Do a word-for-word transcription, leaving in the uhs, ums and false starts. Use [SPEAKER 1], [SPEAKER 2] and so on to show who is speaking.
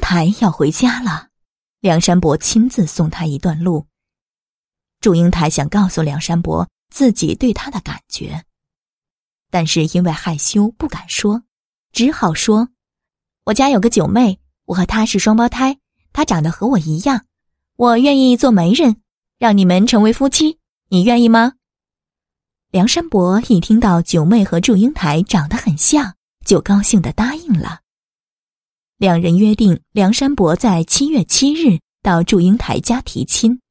[SPEAKER 1] 台要回家了，梁山伯亲自送他一段路。祝英台想告诉梁山伯自己对他的感觉，但是因为害羞不敢说，只好说：我家有个九妹，我和她是双胞胎，她长得和我一样，我愿意做媒人，让你们成为夫妻，你愿意吗？梁山伯一听到九妹和祝英台长得很像，就高兴地答应了。两人约定梁山伯在七月七日到祝英台家提亲，